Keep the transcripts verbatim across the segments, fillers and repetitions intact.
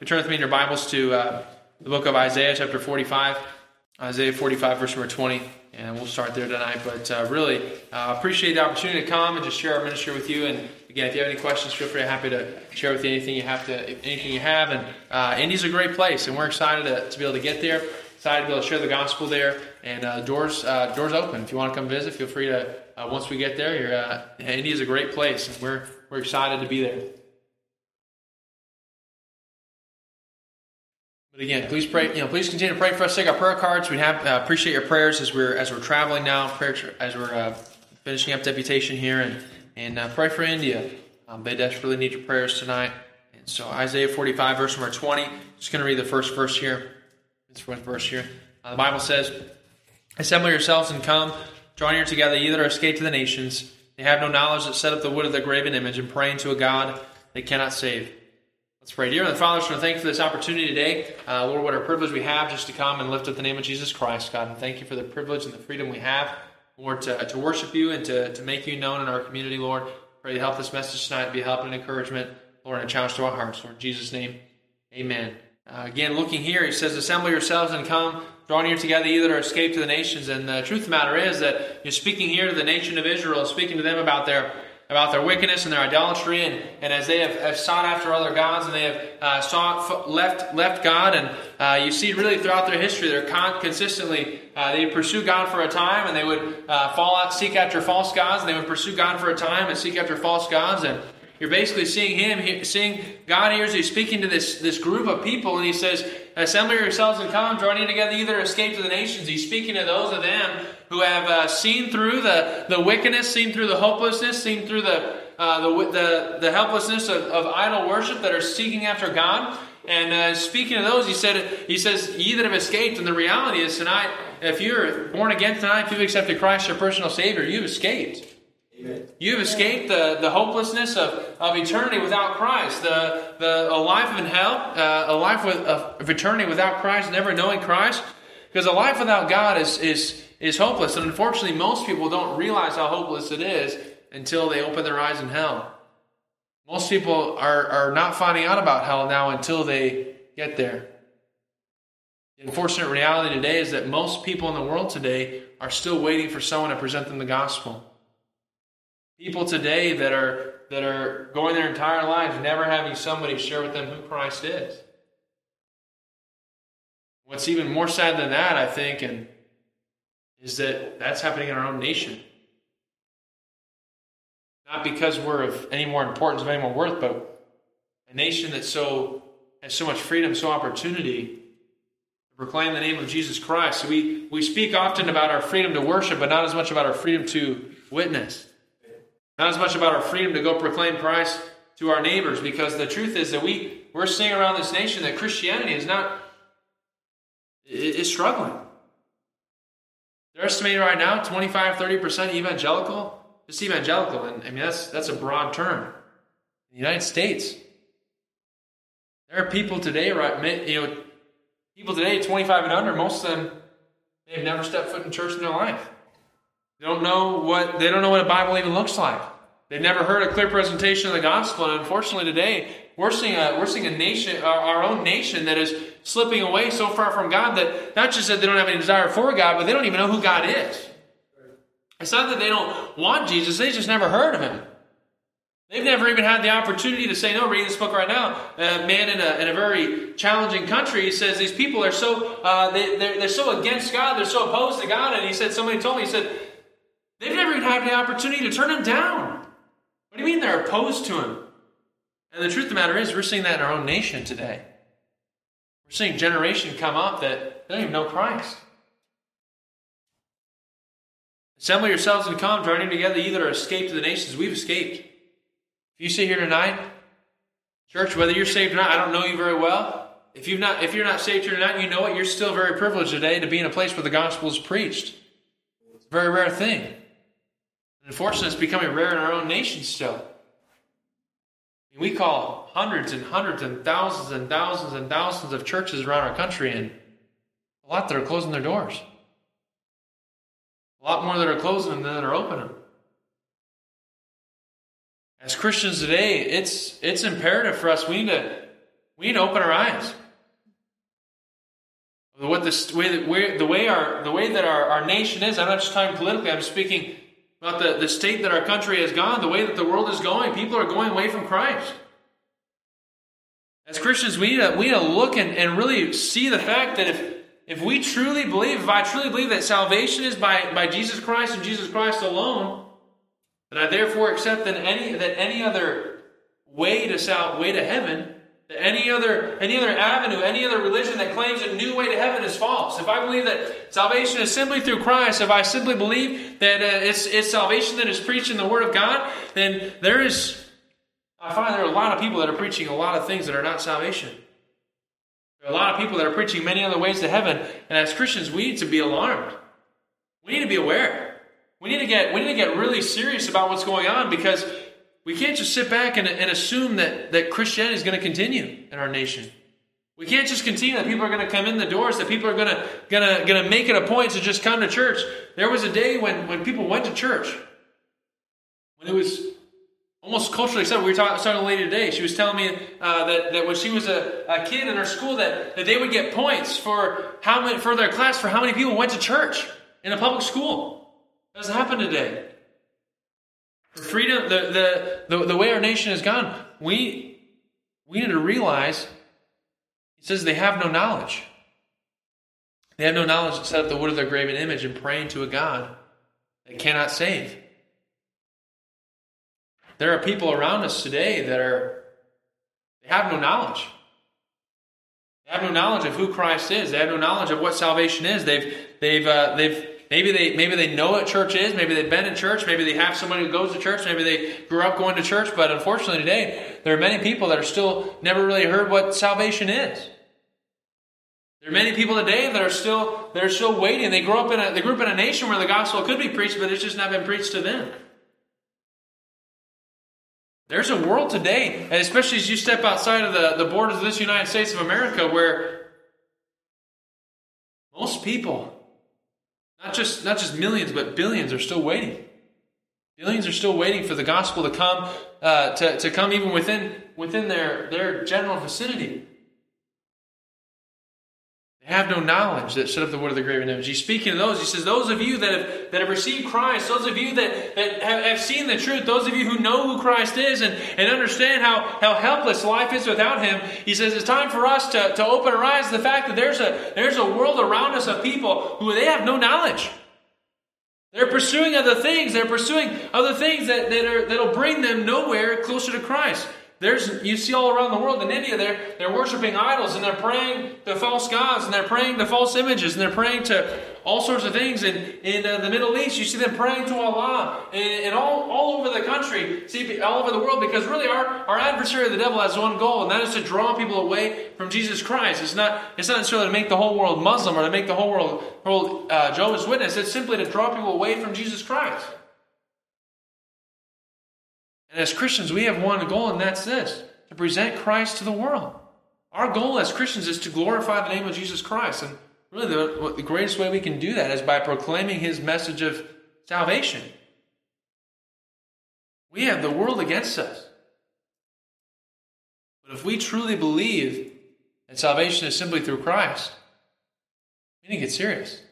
You turn with me in your Bibles to uh, the book of Isaiah, chapter forty-five. Isaiah forty-five, verse number twenty. And we'll start there tonight. But uh, really, uh, appreciate the opportunity to come and just share our ministry with you. And again, if you have any questions, feel free. I'm happy to share with you anything you have to, anything you have. And uh, Indy's a great place, and we're excited to, to be able to get there. Excited to be able to share the gospel there. And uh, doors, uh, doors open. If you want to come visit, feel free to. Uh, once we get there, you're, uh, Indy is a great place, and we're we're excited to be there. But again, please pray. You know, please continue to pray for us. Take our prayer cards. We have uh, appreciate your prayers as we're as we're traveling now. Prayer, as we're uh, finishing up deputation here, and and uh, pray for India. Um, they desperately need your prayers tonight. And so Isaiah forty-five, verse number twenty. Just going to read the first verse here. This first verse here. Uh, the Bible says, "Assemble yourselves and come, draw near together, ye that are escaped to the nations. They have no knowledge that set up the wood of the graven image, and praying to a God they cannot save." Let's pray. Dear Heavenly Father, I just want to thank you for this opportunity today. Uh, Lord, what a privilege we have just to come and lift up the name of Jesus Christ, God. And thank you for the privilege and the freedom we have, Lord, to, to worship you and to, to make you known in our community, Lord. Pray to help this message tonight to be a help and encouragement, Lord, and a challenge to our hearts. Lord, in Jesus' name, amen. Uh, again, looking here, he says, "Assemble yourselves and come, draw near together, ye that are escaped to the nations." And the truth of the matter is that you're speaking here to the nation of Israel, speaking to them about their about their wickedness and their idolatry, and, and as they have, have sought after other gods, and they have uh, sought, left left God, and uh, you see really throughout their history, they're con- consistently, uh, they would pursue God for a time, and they would uh, fall out, seek after false gods, and they would pursue God for a time and seek after false gods, and you're basically seeing him, seeing God here as he's speaking to this, this group of people, and he says, "Assemble yourselves and come, draw near together, ye that are escaped to the nations." He's speaking to those of them who have uh, seen through the, the wickedness, seen through the hopelessness, seen through the uh, the, the the helplessness of, of idol worship, that are seeking after God. And uh, speaking to those, he said, he says, "Ye that have escaped." And the reality is tonight, if you're born again tonight, if you've accepted Christ your personal Savior, you've escaped. Amen. You've escaped the, the hopelessness of, of eternity without Christ, the the a life in hell, uh, a life with, of, of eternity without Christ, never knowing Christ. Because a life without God is is is hopeless, and unfortunately, most people don't realize how hopeless it is until they open their eyes in hell. Most people are are not finding out about hell now until they get there. The unfortunate reality today is that most people in the world today are still waiting for someone to present them the gospel. People today that are that are going their entire lives never having somebody share with them who Christ is. What's even more sad than that, I think, and is that that's happening in our own nation. Not because we're of any more importance, of any more worth, but a nation that so has so much freedom, so opportunity to proclaim the name of Jesus Christ. We we speak often about our freedom to worship, but not as much about our freedom to witness. Not as much about our freedom to go proclaim Christ to our neighbors, because the truth is that we, we're seeing around this nation that Christianity is not, is struggling. They're estimating right now twenty-five, thirty percent evangelical. Just evangelical, and I mean, that's that's a broad term. In the United States, there are people today, right, you know, people today, twenty-five and under, most of them, they've never stepped foot in church in their life. They don't know what they don't know what a Bible even looks like. They've never heard a clear presentation of the gospel, and unfortunately today we're seeing a we're seeing a nation, our, our own nation, that is slipping away so far from God that not just that they don't have any desire for God, but they don't even know who God is. It's not that they don't want Jesus; they just never heard of Him. They've never even had the opportunity to say, "No." Reading this book right now, a man in a in a very challenging country, he says these people are so uh, they they're, they're so against God, they're so opposed to God, and he said somebody told me he said. They've never even had the opportunity to turn him down. What do you mean they're opposed to him? And the truth of the matter is, we're seeing that in our own nation today. We're seeing a generation come up that they don't even know Christ. "Assemble yourselves and come, draw near together, ye that are escaped to the nations." We've escaped. If you sit here tonight, church, whether you're saved or not, I don't know you very well. If you've not, if you're not saved here tonight, you know what? You're still very privileged today to be in a place where the gospel is preached. It's a very rare thing. Unfortunately, it's becoming rare in our own nation still. We call hundreds and hundreds and thousands and thousands and thousands of churches around our country, and a lot that are closing their doors. A lot more that are closing than that are opening. As Christians today, it's it's imperative for us. We need to we need to open our eyes. What the way that we the way our the way that our, our nation is. I'm not just talking politically. I'm speaking about the, the state that our country has gone, the way that the world is going. People are going away from Christ. As Christians, we need to, we need to look and, and really see the fact that if if we truly believe, if I truly believe that salvation is by, by Jesus Christ and Jesus Christ alone, then I therefore accept that any that any other way to sal, way to heaven. Any other any other avenue, any other religion that claims a new way to heaven is false. If I believe that salvation is simply through Christ, if I simply believe that uh, it's, it's salvation that is preached in the Word of God, then there is, I find there are a lot of people that are preaching a lot of things that are not salvation. There are a lot of people that are preaching many other ways to heaven, and as Christians, we need to be alarmed. We need to be aware. We need to get we need to get really serious about what's going on, because we can't just sit back and, and assume that, that Christianity is going to continue in our nation. We can't just continue that people are going to come in the doors, that people are going to going to going to make it a point to just come to church. There was a day when, when people went to church, when it was almost culturally accepted. We were talking, talking to a lady today. She was telling me uh, that, that when she was a, a kid in her school, that, that they would get points for how many for their class for how many people went to church in a public school. That doesn't happen today. For freedom, the, the, the, the way our nation has gone, we, we need to realize, it says they have no knowledge. They have no knowledge to set up the wood of their graven image and praying to a God that cannot save. There are people around us today that are, they have no knowledge. They have no knowledge of who Christ is. They have no knowledge of what salvation is. They've, they've, uh, they've, Maybe they maybe they know what church is. Maybe they've been in church. Maybe they have somebody who goes to church. Maybe they grew up going to church. But unfortunately today, there are many people that are still never really heard what salvation is. There are many people today that are still that are still waiting. They grew up in a they grew up in a nation where the gospel could be preached, but it's just not been preached to them. There's a world today, and especially as you step outside of the, the borders of this United States of America, where most people, Not just not just millions, but billions are still waiting. Billions are still waiting for the gospel to come uh, to, to come even within within their, their general vicinity. They have no knowledge that set up the wood of the graven image. He's speaking to those. He says, those of you that have, that have received Christ, those of you that, that have, have seen the truth, those of you who know who Christ is and, and understand how, how helpless life is without Him, he says it's time for us to, to open our eyes to the fact that there's a, there's a world around us of people who they have no knowledge. They're pursuing other things. They're pursuing other things that, that are, that'll bring them nowhere closer to Christ. There's, you see all around the world in India, they're, they're worshiping idols and they're praying to false gods and they're praying to false images and they're praying to all sorts of things. And in uh, the Middle East, you see them praying to Allah and, and all, all over the country, see all over the world, because really our, our adversary, the devil, has one goal, and that is to draw people away from Jesus Christ. It's not, it's not necessarily to make the whole world Muslim or to make the whole world, world uh, Jehovah's Witness. It's simply to draw people away from Jesus Christ. And as Christians, we have one goal, and that's this: to present Christ to the world. Our goal as Christians is to glorify the name of Jesus Christ. And really, the, the greatest way we can do that is by proclaiming His message of salvation. We have the world against us. But if we truly believe that salvation is simply through Christ, we need to get serious.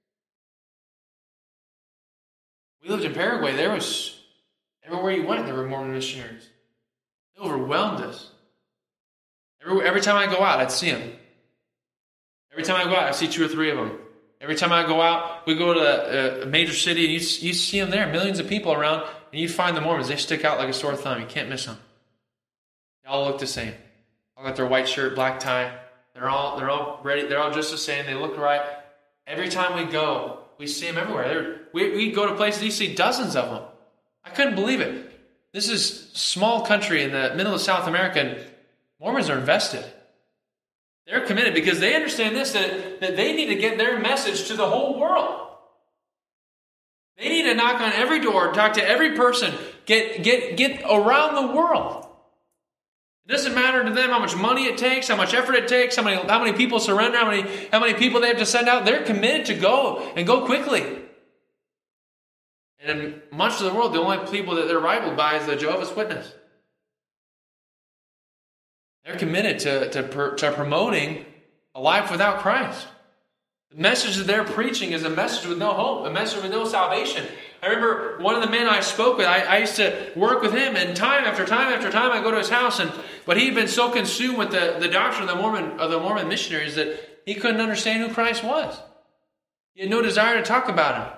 We lived in Paraguay. There was... Everywhere you went, there were Mormon missionaries. They overwhelmed us. Every, every time I go out, I'd see them. Every time I go out, I see two or three of them. Every time I go out, we go to a, a major city, and you, you see them there, millions of people around, and you find the Mormons. They stick out like a sore thumb. You can't miss them. They all look the same. They all got their white shirt, black tie. They're all they're all ready. They're all just the same. They look right. Every time we go, we see them everywhere. They're, we we go to places, you see dozens of them. I couldn't believe it. This is a small country in the middle of South America, and Mormons are invested. They're committed because they understand this, that, that they need to get their message to the whole world. They need to knock on every door, talk to every person, get, get, get around the world. It doesn't matter to them how much money it takes, how much effort it takes, how many, how many people surrender, how many, how many people they have to send out. They're committed to go and go quickly. And in much of the world, the only people that they're rivaled by is the Jehovah's Witness. They're committed to, to, to promoting a life without Christ. The message that they're preaching is a message with no hope, a message with no salvation. I remember one of the men I spoke with, I, I used to work with him, and time after time after time I go to his house, and but he'd been so consumed with the, the doctrine of the Mormon of the Mormon missionaries that he couldn't understand who Christ was. He had no desire to talk about him.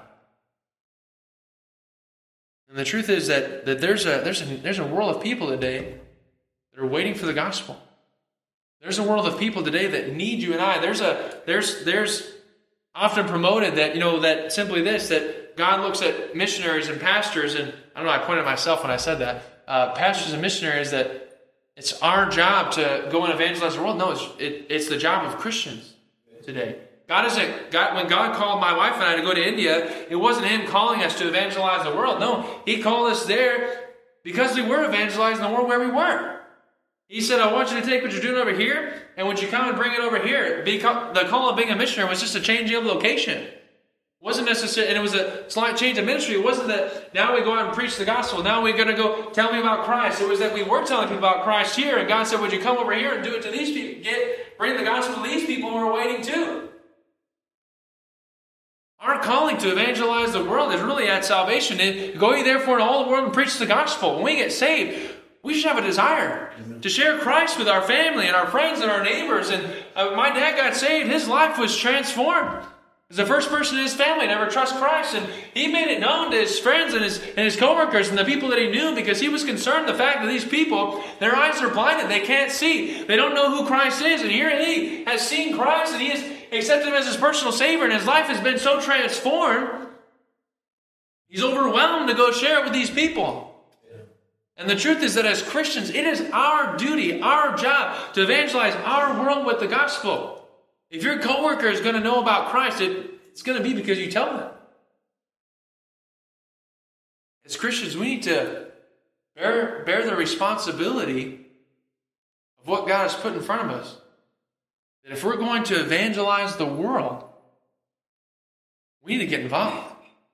And the truth is that, that there's a there's a there's a world of people today that are waiting for the gospel. There's a world of people today that need you and I. There's a there's there's often promoted that, you know, that simply this, that God looks at missionaries and pastors, and I don't know, I pointed at myself when I said that, uh, pastors and missionaries, that it's our job to go and evangelize the world. No, it's it, it's the job of Christians today. God isn't, God, when God called my wife and I to go to India, it wasn't Him calling us to evangelize the world. No, He called us there because we were evangelizing the world where we were. He said, I want you to take what you're doing over here, and would you come and bring it over here? Because the call of being a missionary was just a change of location. It wasn't necessary, and it was a slight change of ministry. It wasn't that now we go out and preach the gospel. Now we're going to go tell me about Christ. It was that we were telling people about Christ here, and God said, would you come over here and do it to these people? Get, bring the gospel to these people who are waiting too. Our calling to evangelize the world is really at salvation. And go ye therefore to all the world and preach the gospel. When we get saved, we should have a desire Amen. To share Christ with our family and our friends and our neighbors. And uh, my dad got saved. His life was transformed. He was the first person in his family to ever trust Christ. And he made it known to his friends and his, and his coworkers and the people that he knew, because he was concerned the fact that these people, their eyes are blinded. They can't see. They don't know who Christ is. And here he has seen Christ, and he has accepted Him as his personal Savior. And his life has been so transformed, he's overwhelmed to go share it with these people. And the truth is that as Christians, it is our duty, our job to evangelize our world with the gospel. If your coworker is going to know about Christ, it, it's going to be because you tell them. As Christians, we need to bear, bear the responsibility of what God has put in front of us. That if we're going to evangelize the world, we need to get involved.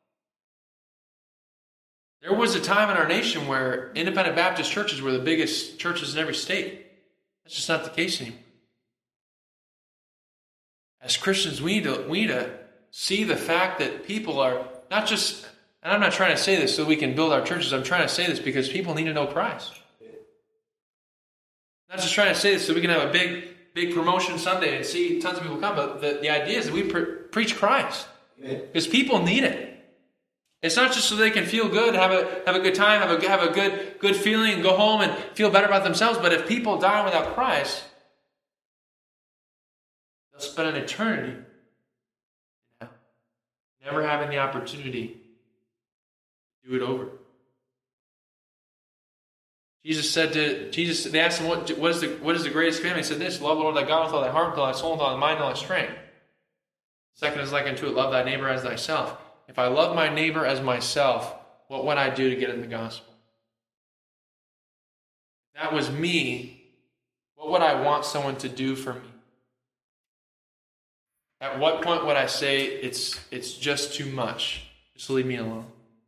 There was a time in our nation where independent Baptist churches were the biggest churches in every state. That's just not the case anymore. As Christians, we need to, we need to see the fact that people are not just, and I'm not trying to say this so we can build our churches. I'm trying to say this because people need to know Christ. I'm not just trying to say this so we can have a big, big promotion Sunday and see tons of people come. But the, the idea is that we pre- preach Christ. Because people need it. It's not just so they can feel good, have a have a good time, have a have a good good feeling, and go home and feel better about themselves. But if people die without Christ, they'll spend an eternity never having the opportunity to do it over. Jesus said to Jesus, they asked him, "What what is the what is the greatest commandment?" He said, "This: love the Lord thy God with all thy heart, with all thy soul, with all thy mind, and all thy strength." Second is like unto it: love thy neighbor as thyself. If I love my neighbor as myself, what would I do to get in the gospel? If that was me, what would I want someone to do for me? At what point would I say, it's it's just too much? Just leave me alone.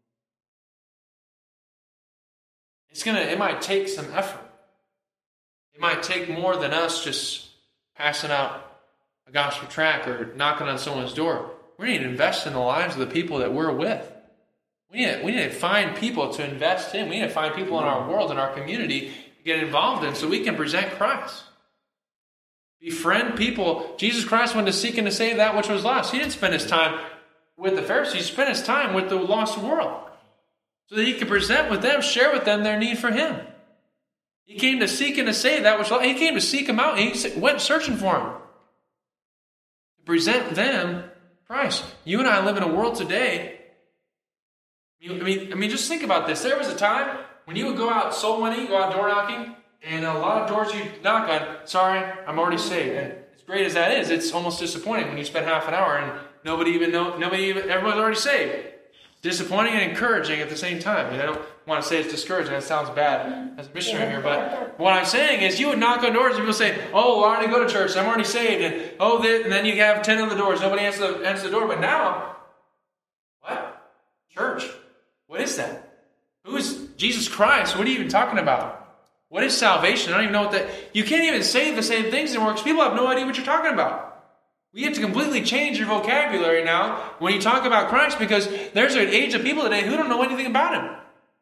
It's gonna. It might take some effort. It might take more than us just passing out a gospel tract or knocking on someone's door. We need to invest in the lives of the people that we're with. We need to, we need to find people to invest in. We need to find people in our world, in our community, to get involved in so we can present Christ. Befriend people. Jesus Christ went to seek and to save that which was lost. He didn't spend his time with the Pharisees. He spent his time with the lost world so that he could present with them, share with them their need for him. He came to seek and to save that which was lost. He came to seek them out. He went searching for them. To present them Christ. You and I live in a world today. I mean, I mean, just think about this. There was a time when you would go out soul winning, go out door knocking, and a lot of doors you knock on, sorry, I'm already saved. And as great as that is, it's almost disappointing when you spend half an hour and nobody even know, nobody even, everyone's already saved. Disappointing and encouraging at the same time. I mean, I don't want to say it's discouraging. That sounds bad as a missionary here. But what I'm saying is you would knock on doors and people say, oh, well, I already go to church. I'm already saved. And oh, and then you have ten on the doors. Nobody answers the, answers the door. But now, what? Church. What is that? Who is Jesus Christ? What are you even talking about? What is salvation? I don't even know what that... You can't even say the same things anymore because people have no idea what you're talking about. We have to completely change your vocabulary now when you talk about Christ, because there's an age of people today who don't know anything about Him.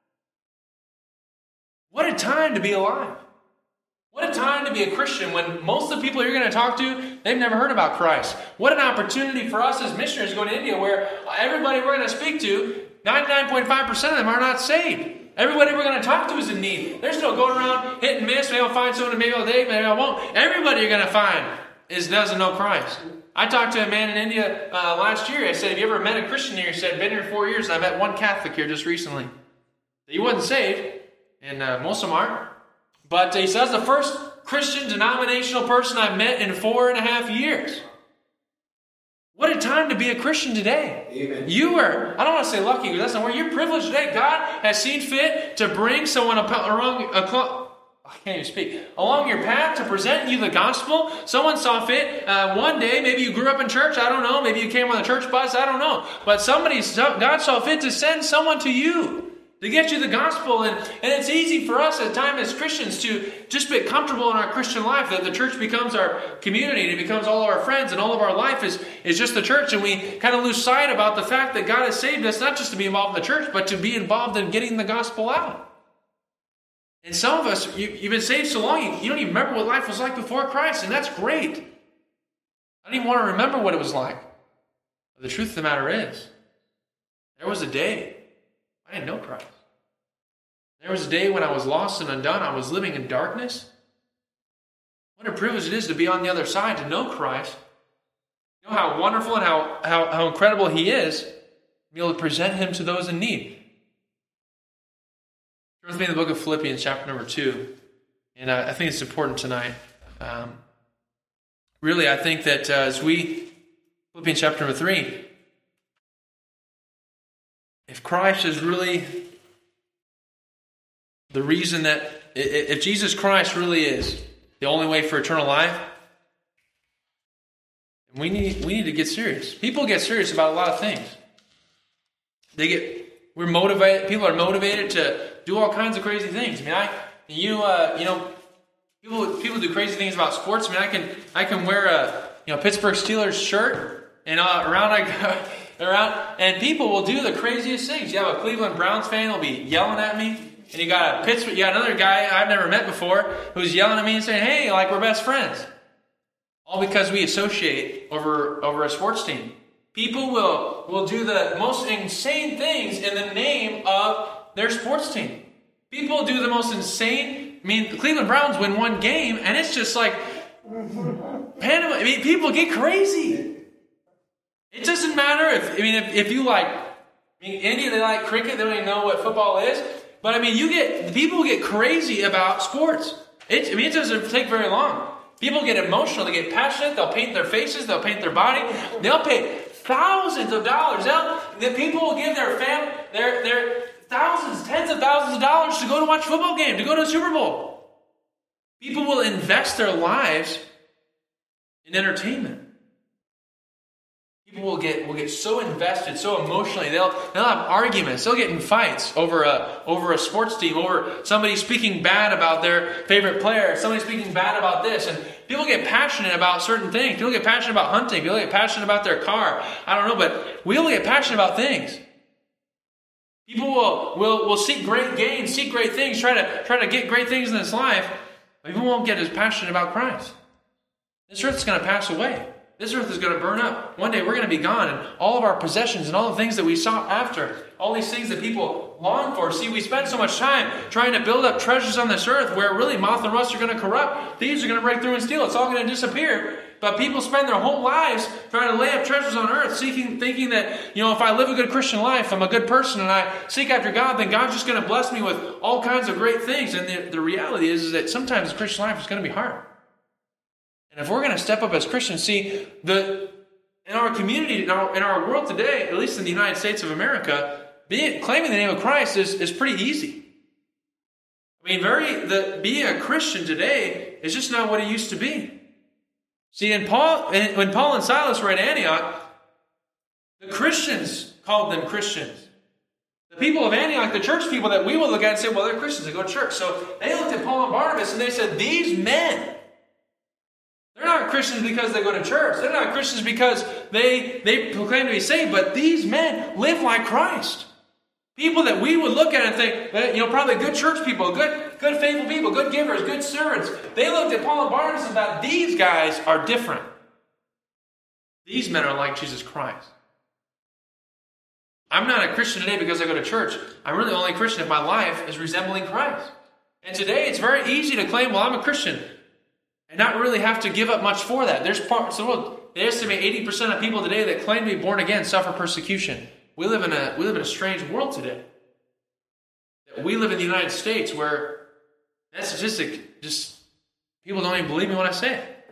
What a time to be alive. What a time to be a Christian when most of the people you're going to talk to, they've never heard about Christ. What an opportunity for us as missionaries to go to India, where everybody we're going to speak to, ninety-nine point five percent of them are not saved. Everybody we're going to talk to is in need. They're still going around hit and miss. Maybe I'll find someone, maybe I'll date, maybe I won't. Everybody you're going to find is doesn't know Christ. I talked to a man in India uh, last year. I said, have you ever met a Christian here? He said, I've been here four years, and I met one Catholic here just recently. He wasn't saved, and uh, most of them aren't. But he says, the first Christian denominational person I've met in four and a half years. What a time to be a Christian today. Amen. You are, I don't want to say lucky, because that's not where you're privileged today. God has seen fit to bring someone along, I can't even speak, along your path to present you the gospel. Someone saw fit uh, one day, maybe you grew up in church, I don't know. Maybe you came on the church bus, I don't know. But somebody, God saw fit to send someone to you to get you the gospel. And, and it's easy for us at times as Christians to just get comfortable in our Christian life, that the church becomes our community, and it becomes all of our friends, and all of our life is, is just the church. And we kind of lose sight about the fact that God has saved us, not just to be involved in the church, but to be involved in getting the gospel out. And some of us, you, you've been saved so long, you, you don't even remember what life was like before Christ, and that's great. I don't even want to remember what it was like. But the truth of the matter is, there was a day I didn't know Christ. There was a day when I was lost and undone. I was living in darkness. What a privilege it is to be on the other side, to know Christ. Know how wonderful and how, how, how incredible He is. Be able to present Him to those in need. Turn with me in the book of Philippians, chapter number two. And uh, I think it's important tonight. Um, really, I think that uh, as we, Philippians chapter number three, if Christ is really the reason that, if Jesus Christ really is the only way for eternal life, we need we need to get serious. People get serious about a lot of things. They get we're motivated. People are motivated to do all kinds of crazy things. I mean, I you uh, you know people people do crazy things about sports. I mean, I can I can wear a you know Pittsburgh Steelers shirt, and uh, around I go. Around, and people will do the craziest things. You have a Cleveland Browns fan who'll be yelling at me, and you got a Pittsburgh, you got another guy I've never met before who's yelling at me and saying, "Hey, like we're best friends," all because we associate over over a sports team. People will will do the most insane things in the name of their sports team. People do the most insane. I mean, the Cleveland Browns win one game, and it's just like Panama. I mean, people get crazy. It doesn't matter if, I mean, if, if you like, I mean, India, they like cricket, they don't even know what football is. But I mean, you get, people get crazy about sports. It, I mean, it doesn't take very long. People get emotional, they get passionate, they'll paint their faces, they'll paint their body. They'll pay thousands of dollars. They'll, the people will give their family, their, their thousands, tens of thousands of dollars to go to watch a football game, to go to a Super Bowl. People will invest their lives in entertainment. People will get will get so invested, so emotionally. They'll they'll have arguments. They'll get in fights over a over a sports team, over somebody speaking bad about their favorite player, somebody speaking bad about this. And people get passionate about certain things. People get passionate about hunting. People get passionate about their car. I don't know, but we all get passionate about things. People will will will seek great gains, seek great things, try to try to get great things in this life. But people won't get as passionate about Christ. This earth is going to pass away. This earth is going to burn up. One day we're going to be gone, and all of our possessions and all the things that we sought after, all these things that people long for. See, we spend so much time trying to build up treasures on this earth where really moth and rust are going to corrupt. Thieves are going to break through and steal. It's all going to disappear. But people spend their whole lives trying to lay up treasures on earth, seeking, thinking that, you know, if I live a good Christian life, I'm a good person, and I seek after God, then God's just going to bless me with all kinds of great things. And the, the reality is, is that sometimes Christian life is going to be hard. And if we're going to step up as Christians, see, the in our community, in our, in our world today, at least in the United States of America, being, claiming the name of Christ is, is pretty easy. I mean, very the being a Christian today is just not what it used to be. See, in Paul, when Paul and Silas were at Antioch, the Christians called them Christians. The people of Antioch, the church people that we would look at and say, well, they're Christians, they go to church. So they looked at Paul and Barnabas and they said, these men, they're not Christians because they go to church. They're not Christians because they, they proclaim to be saved, but these men live like Christ. People that we would look at and think, you know, probably good church people, good, good faithful people, good givers, good servants. They looked at Paul and Barnabas and thought, these guys are different. These men are like Jesus Christ. I'm not a Christian today because I go to church. I'm really only a Christian if my life is resembling Christ. And today it's very easy to claim, well, I'm a Christian, and not really have to give up much for that. There's parts of the world, they estimate eighty percent of people today that claim to be born again suffer persecution. We live in a we live in a strange world today. We live in the United States where that statistic just, people don't even believe me when I say it.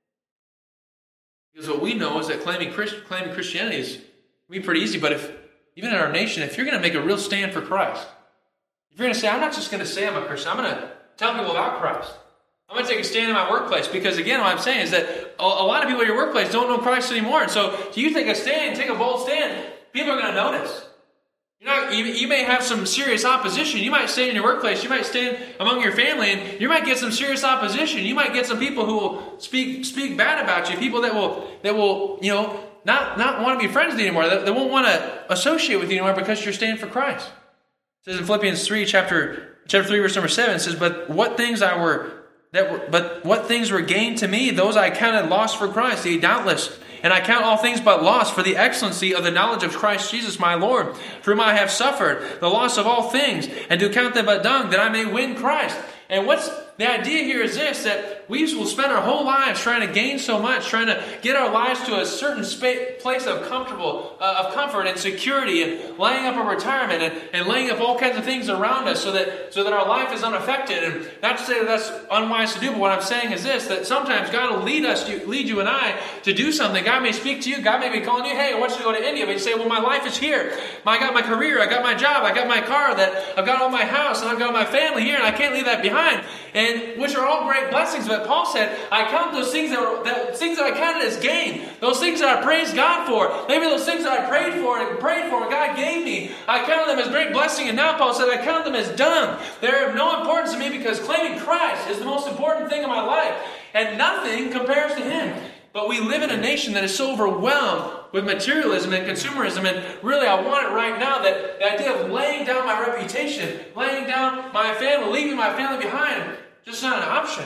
Because what we know is that claiming Christ, claiming Christianity is can be pretty easy, but if even in our nation, if you're going to make a real stand for Christ, if you're going to say, I'm not just going to say I'm a Christian, I'm going to tell people about Christ. I'm going to take a stand in my workplace because, again, what I'm saying is that a, a lot of people at your workplace don't know Christ anymore. And so, if you take a stand, take a bold stand, people are going to notice. You're not, you, you may have some serious opposition. You might stand in your workplace. You might stand among your family, and you might get some serious opposition. You might get some people who will speak speak bad about you. People that will that will you know not not want to be friends with you anymore. That, that won't want to associate with you anymore because you're standing for Christ. It says in Philippians three, chapter chapter three, verse number seven. It says, "But what things I were that were, but what things were gained to me, those I counted lost for Christ. Yea, doubtless. And I count all things but loss for the excellency of the knowledge of Christ Jesus my Lord, for whom I have suffered the loss of all things, and do count them but dung, that I may win Christ." And what's the idea here is this, that we will spend our whole lives trying to gain so much, trying to get our lives to a certain spa- place of comfortable, uh, of comfort and security, and laying up a retirement, and, and laying up all kinds of things around us so that so that our life is unaffected. And not to say that that's unwise to do, but what I'm saying is this, that sometimes God will lead us, lead you and I to do something. God may speak to you. God may be calling you, hey, I want you to go to India. But you say, well, my life is here. I got my career. I got my job. I got my car. That I've got all my house, and I've got my family here, and I can't leave that behind. And which are all great blessings. But Paul said, I count those things that, were, that things that I counted as gain, those things that I praised God for, maybe those things that I prayed for and prayed for and God gave me, I counted them as great blessing. And now Paul said, I count them as dung. They're of no importance to me because claiming Christ is the most important thing in my life. And nothing compares to Him. But we live in a nation that is so overwhelmed with materialism and consumerism, and really I want it right now, that the idea of laying down my reputation, laying down my family, leaving my family behind, just not an option.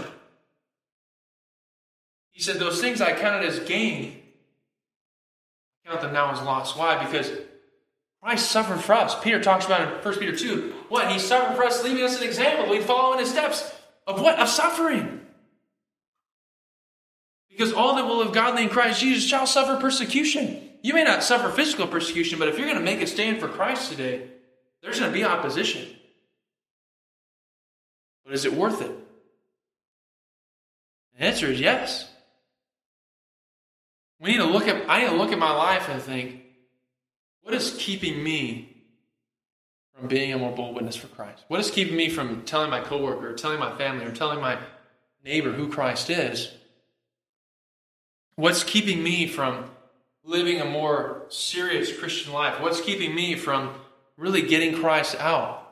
He said, those things I counted as gain, I count them now as loss. Why? Because Christ suffered for us. Peter talks about in First Peter two, what? He suffered for us, leaving us an example. We follow in His steps of what? Of suffering. Because all that will live godly in Christ Jesus shall suffer persecution. You may not suffer physical persecution, but if you're going to make a stand for Christ today, there's going to be opposition. But is it worth it? The answer is yes. We need to look at, I need to look at my life and think, what is keeping me from being a more bold witness for Christ? What is keeping me from telling my coworker, or telling my family, or telling my neighbor who Christ is? What's keeping me from living a more serious Christian life? What's keeping me from really getting Christ out?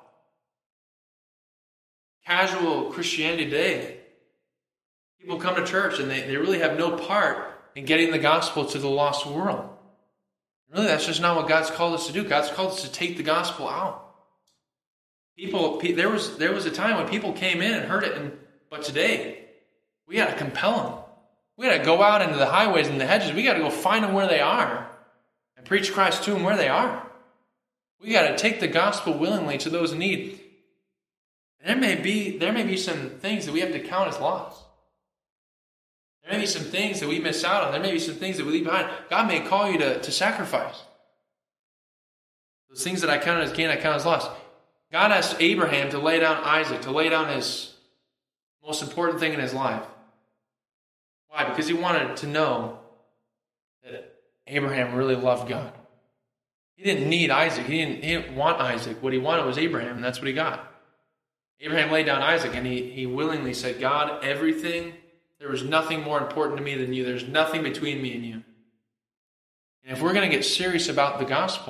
Casual Christianity today, people come to church and they, they really have no part in getting the gospel to the lost world. Really, that's just not what God's called us to do. God's called us to take the gospel out. People, there was there was a time when people came in and heard it, and, but today, we got to compel them. We got to go out into the highways and the hedges. We got to go find them where they are and preach Christ to them where they are. We got to take the gospel willingly to those in need. And there may be there may be some things that we have to count as loss. There may be some things that we miss out on. There may be some things that we leave behind. God may call you to, to sacrifice. Those things that I counted as gain, I count as loss. God asked Abraham to lay down Isaac, to lay down his most important thing in his life. Why? Because he wanted to know that Abraham really loved God. He didn't need Isaac. He didn't, he didn't want Isaac. What he wanted was Abraham, and that's what he got. Abraham laid down Isaac, and he, he willingly said, God, everything, there was nothing more important to me than you. There's nothing between me and you. And if we're going to get serious about the gospel,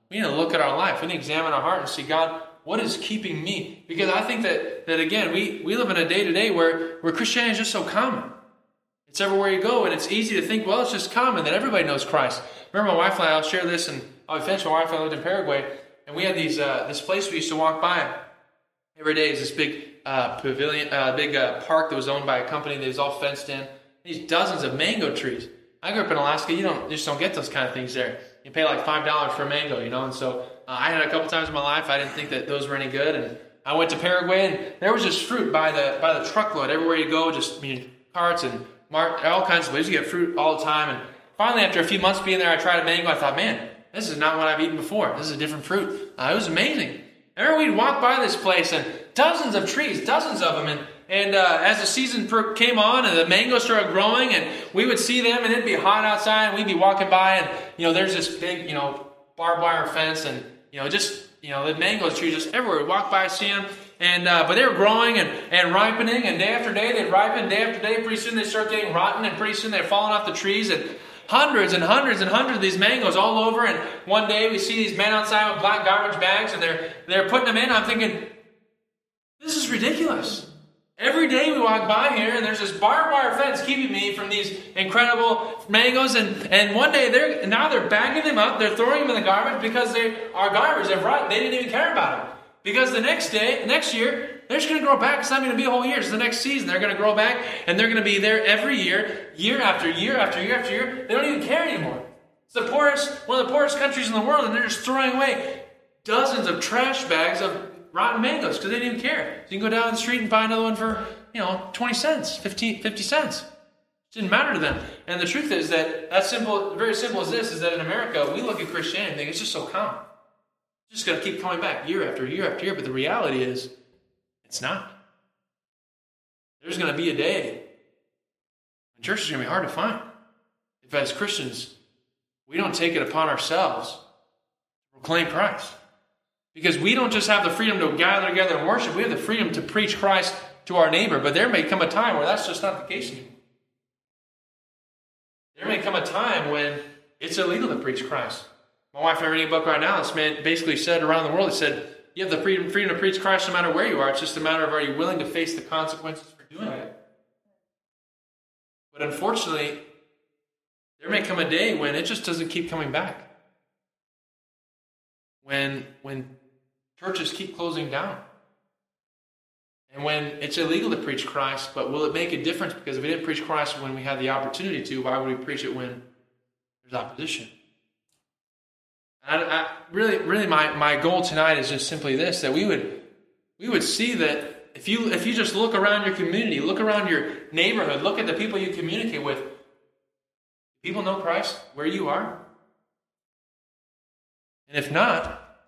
we need to look at our life. We need to examine our heart and see, God, what is keeping me? Because I think that, that again, we, we live in a day-to-day where, where Christianity is just so common. It's everywhere you go, and it's easy to think, well, it's just common that everybody knows Christ. Remember my wife and I, I'll share this, and I'll finish. My wife and I lived in Paraguay, and we had these uh, this place we used to walk by every day. Is this big uh, pavilion, uh, big uh, park that was owned by a company that was all fenced in. These dozens of mango trees. I grew up in Alaska. You don't you just don't get those kind of things there. You pay like five dollars for a mango, you know. And so uh, I had it a couple times in my life. I didn't think that those were any good, and I went to Paraguay, and there was just fruit by the by the truckload everywhere you go. Just I mean carts and Mark, all kinds of ways. You get fruit all the time. And finally, after a few months being there, I tried a mango. I thought, man, this is not what I've eaten before. This is a different fruit. Uh, it was amazing. I remember we'd walk by this place and dozens of trees, dozens of them. And, and uh, as the season per- came on and the mangoes started growing, and we would see them, and it'd be hot outside, and we'd be walking by, and, you know, there's this big, you know, barbed wire fence, and, you know, just, you know, the mango trees just everywhere. We'd walk by, see them. And uh, but they were growing and, and ripening, and day after day they'd ripen, day after day. Pretty soon they start getting rotten, and pretty soon they're falling off the trees, and hundreds and hundreds and hundreds of these mangoes all over. And one day we see these men outside with black garbage bags, and they're they're putting them in. I'm thinking, this is ridiculous. Every day we walk by here, and there's this barbed wire fence keeping me from these incredible mangoes. And, and one day they're now they're bagging them up, they're throwing them in the garbage because they are garbage. They've rotted. They didn't even care about them. Because the next day, next year, they're just going to grow back. It's not going to be a whole year. It's the next season. They're going to grow back, and they're going to be there every year, year after year after year after year. They don't even care anymore. It's the poorest, one of the poorest countries in the world, and they're just throwing away dozens of trash bags of rotten mangoes because they didn't even care. So you can go down the street and buy another one for, you know, twenty cents, fifteen, fifty cents. It didn't matter to them. And the truth is that that's simple, very simple as this, is that in America, we look at Christianity and think it's just so common. It's just going to keep coming back year after year after year. But the reality is, it's not. There's going to be a day when church is going to be hard to find. If as Christians, we don't take it upon ourselves to proclaim Christ. Because we don't just have the freedom to gather together and worship. We have the freedom to preach Christ to our neighbor. But there may come a time where that's just not the case anymore. There may come a time when it's illegal to preach Christ. My wife and I are reading a book right now. This man basically said around the world, he said, you have the freedom, freedom to preach Christ no matter where you are. It's just a matter of, are you willing to face the consequences for doing it? But unfortunately, there may come a day when it just doesn't keep coming back. When, when churches keep closing down. And when it's illegal to preach Christ, but will it make a difference? Because if we didn't preach Christ when we had the opportunity to, why would we preach it when there's opposition? I, I, really, really, my, my goal tonight is just simply this: that we would we would see that if you if you just look around your community, look around your neighborhood, look at the people you communicate with. People know Christ where you are, and if not,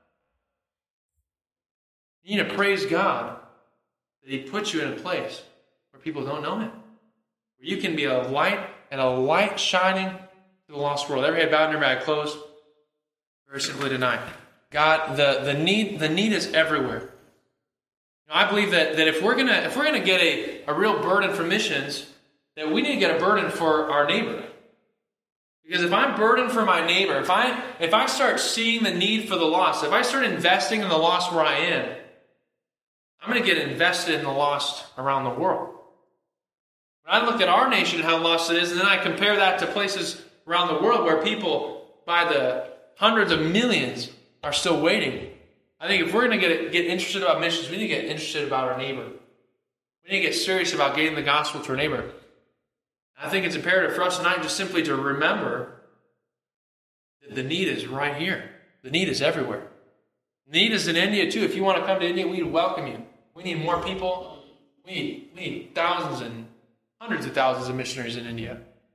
you need to praise God that He puts you in a place where people don't know Him, where you can be a light and a light shining to the lost world. Every head bowed and every eye closed. Very simply tonight, God, the, the need the need is everywhere. You know, I believe that, that if we're gonna if we're gonna get a, a real burden for missions, that we need to get a burden for our neighbor. Because if I'm burdened for my neighbor, if I if I start seeing the need for the lost, if I start investing in the lost where I am, I'm going to get invested in the lost around the world. When I look at our nation and how lost it is, and then I compare that to places around the world where people by the hundreds of millions are still waiting. I think if we're going to get get interested about missions, we need to get interested about our neighbor. We need to get serious about getting the gospel to our neighbor. I think it's imperative for us tonight just simply to remember that the need is right here. The need is everywhere. The need is in India too. If you want to come to India, we welcome you. We need more people. We need, we need thousands and hundreds of thousands of missionaries in India.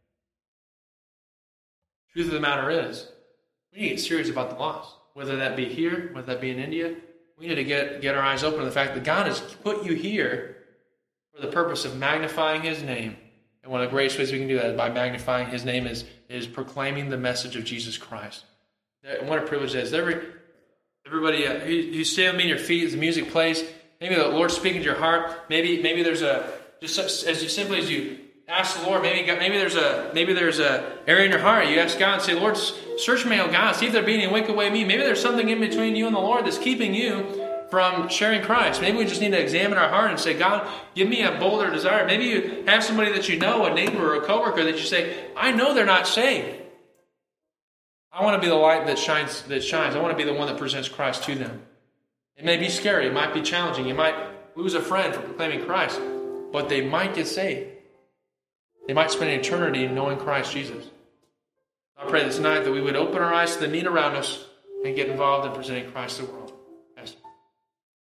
Truth of the matter is, we need to get serious about the lost. Whether that be here, whether that be in India, we need to get, get our eyes open to the fact that God has put you here for the purpose of magnifying His name. And one of the greatest ways we can do that is by magnifying His name is, is proclaiming the message of Jesus Christ. And what a privilege that is. Every, everybody, uh, you, you stand on your feet as the music plays. Maybe the Lord's speaking to your heart. Maybe maybe there's a, just as you simply as you ask the Lord. Maybe maybe there's a maybe there's a area in your heart. You ask God and say, Lord, search me, oh God, see if there be any wicked way in me. Maybe there's something in between you and the Lord that's keeping you from sharing Christ. Maybe we just need to examine our heart and say, God, give me a bolder desire. Maybe you have somebody that you know, a neighbor or a coworker, that you say, I know they're not saved. I want to be the light that shines. That shines. I want to be the one that presents Christ to them. It may be scary. It might be challenging. You might lose a friend for proclaiming Christ, but they might get saved. They might spend an eternity knowing Christ Jesus. I pray this night that we would open our eyes to the need around us and get involved in presenting Christ to the world.